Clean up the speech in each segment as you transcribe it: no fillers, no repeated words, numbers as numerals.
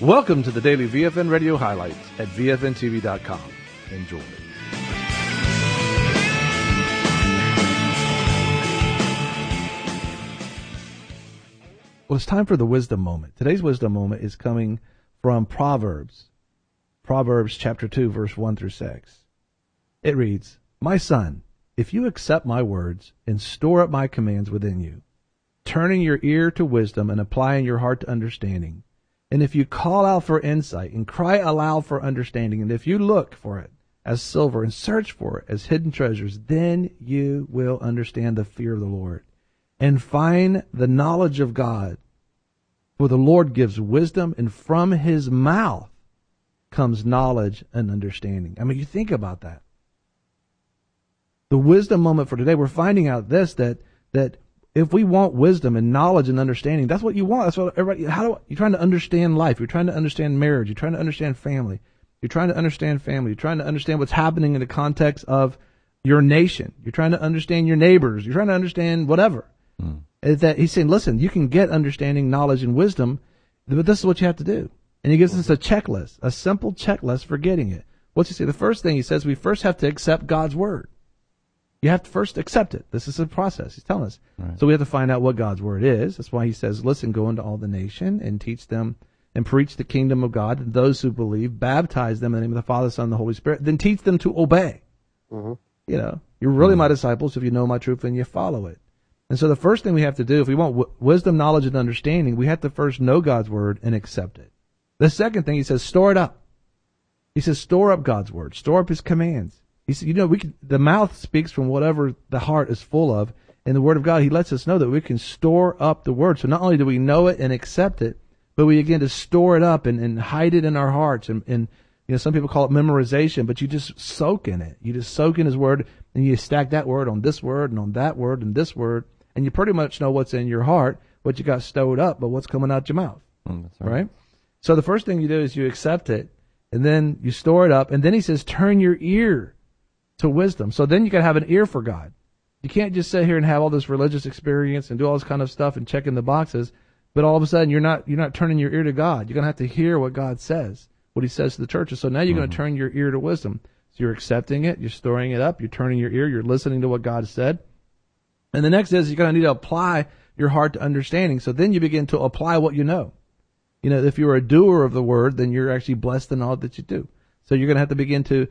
Welcome to the daily VFN radio highlights at VFNTV.com. Enjoy. Well, it's time for the wisdom moment. Today's wisdom moment is coming from Proverbs chapter 2, verse 1 through 6. It reads, "My son, if you accept my words and store up my commands within you, turning your ear to wisdom and applying your heart to understanding, and if you call out for insight and cry aloud for understanding, and if you look for it as silver and search for it as hidden treasures, then you will understand the fear of the Lord and find the knowledge of God. For the Lord gives wisdom, and from his mouth comes knowledge and understanding." I mean, you think about that. The wisdom moment for today, we're finding out this, that if we want wisdom and knowledge and understanding, that's what you want. That's what everybody, you're trying to understand life. You're trying to understand marriage. You're trying to understand family. You're trying to understand family. You're trying to understand what's happening in the context of your nation. You're trying to understand your neighbors. You're trying to understand whatever. That he's saying, listen, you can get understanding, knowledge, and wisdom, but this is what you have to do. And he gives us a checklist, a simple checklist for getting it. What's he say? The first thing he says, we first have to accept God's word. You have to first accept it. This is a process. He's telling us. Right. So we have to find out what God's word is. That's why he says, listen, go into all the nation and teach them and preach the kingdom of God to those who believe, baptize them in the name of the Father, Son, and the Holy Spirit, then teach them to obey. Mm-hmm. You know, you're really my disciples if you know my truth and you follow it. And so the first thing we have to do, if we want wisdom, knowledge, and understanding, we have to first know God's word and accept it. The second thing, he says, store it up. He says, store up God's word. Store up his commands. He said, the mouth speaks from whatever the heart is full of. And the word of God, he lets us know that we can store up the word. So not only do we know it and accept it, but we begin to store it up and hide it in our hearts. And some people call it memorization, but you just soak in it. You just soak in his word, and you stack that word on this word and on that word and this word. And you pretty much know what's in your heart, what you got stowed up, but what's coming out your mouth. That's right. So the first thing you do is you accept it, and then you store it up. And then he says, turn your ear to wisdom. So then you got to have an ear for God. You can't just sit here and have all this religious experience and do all this kind of stuff and checking the boxes, but all of a sudden you're not turning your ear to God. You're going to have to hear what God says, what he says to the churches. So now you're going to turn your ear to wisdom. So you're accepting it, you're storing it up, you're turning your ear, you're listening to what God said. And the next is you're going to need to apply your heart to understanding. So then you begin to apply what you know. If you're a doer of the word, then you're actually blessed in all that you do. So you're going to have to begin to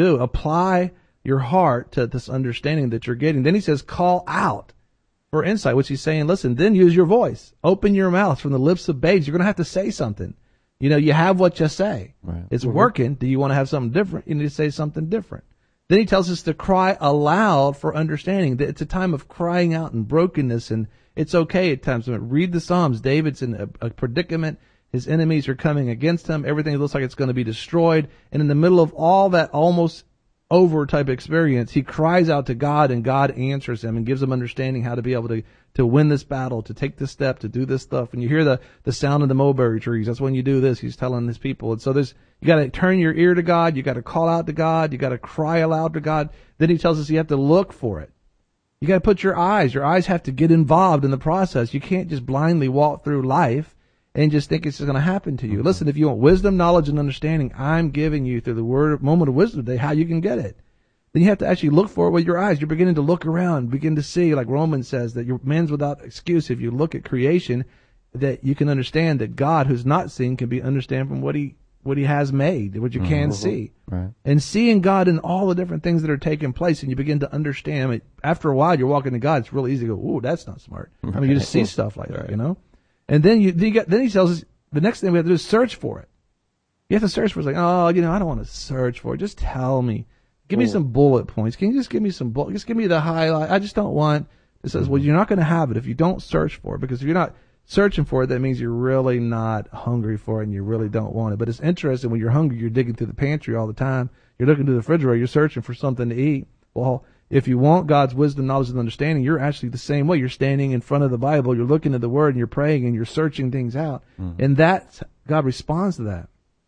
apply your heart to this understanding that you're getting. Then he says, call out for insight, which he's saying, listen, then use your voice. Open your mouth from the lips of babes. You're going to have to say something. You have what you say. Right. It's working. Do you want to have something different? You need to say something different. Then he tells us to cry aloud for understanding. It's a time of crying out and brokenness, and it's okay at times. Read the Psalms. David's in a predicament. His enemies are coming against him. Everything looks like it's going to be destroyed. And in the middle of all that almost over type experience, he cries out to God, and God answers him and gives him understanding how to be able to win this battle, to take this step, to do this stuff. And you hear the sound of the mulberry trees. That's when you do this. He's telling his people. And so you got to turn your ear to God. You got to call out to God. You got to cry aloud to God. Then he tells us you have to look for it. You got to put your eyes have to get involved in the process. You can't just blindly walk through life and just think it's just going to happen to you. Listen, if you want wisdom, knowledge, and understanding, I'm giving you through the moment of wisdom today how you can get it. Then you have to actually look for it with your eyes. You're beginning to look around, begin to see, like Romans says, that your man's without excuse. If you look at creation, that you can understand that God, who's not seen, can be understand from what he has made, what you can see. Right. And seeing God in all the different things that are taking place, and you begin to understand it. After a while, you're walking to God. It's really easy to go, ooh, that's not smart. I mean, you just see stuff like that, And then then he tells us the next thing we have to do is search for it. You have to search for it. It's like, I don't want to search for it. Just tell me. Give me some bullet points. Can you just give me just give me the highlight? I just don't want, it says, well, you're not going to have it if you don't search for it, because if you're not searching for it, that means you're really not hungry for it and you really don't want it. But it's interesting, when you're hungry, you're digging through the pantry all the time. You're looking through the refrigerator, you're searching for something to eat. Well, if you want God's wisdom, knowledge, and understanding, you're actually the same way. You're standing in front of the Bible, you're looking at the Word, and you're praying, and you're searching things out. And God responds to that.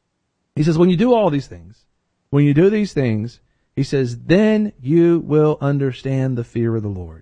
He says, when you do all these things, he says, then you will understand the fear of the Lord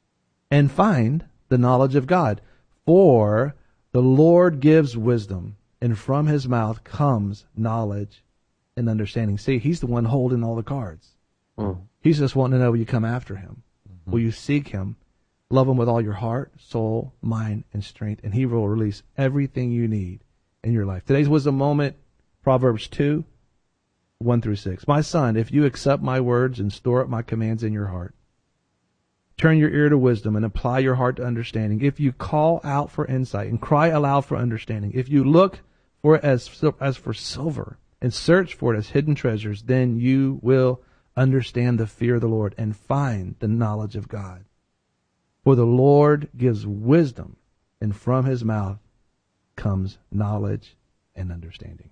and find the knowledge of God. For the Lord gives wisdom, and from his mouth comes knowledge and understanding. See, he's the one holding all the cards. He's just wanting to know, will you come after him? Will you seek him? Love him with all your heart, soul, mind, and strength, and he will release everything you need in your life. Today's wisdom moment, Proverbs 2, 1 through 6. My son, if you accept my words and store up my commands in your heart, turn your ear to wisdom and apply your heart to understanding. If you call out for insight and cry aloud for understanding, if you look for it as for silver and search for it as hidden treasures, then you will understand the fear of the Lord and find the knowledge of God. For the Lord gives wisdom, and from his mouth comes knowledge and understanding.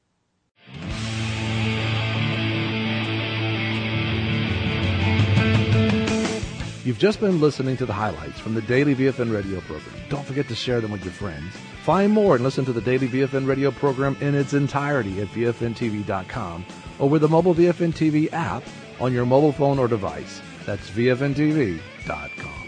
You've just been listening to the highlights from the Daily VFN radio program. Don't forget to share them with your friends. Find more and listen to the Daily VFN radio program in its entirety at VFNTV.com or with the mobile VFN TV app on your mobile phone or device. That's VFNTV.com.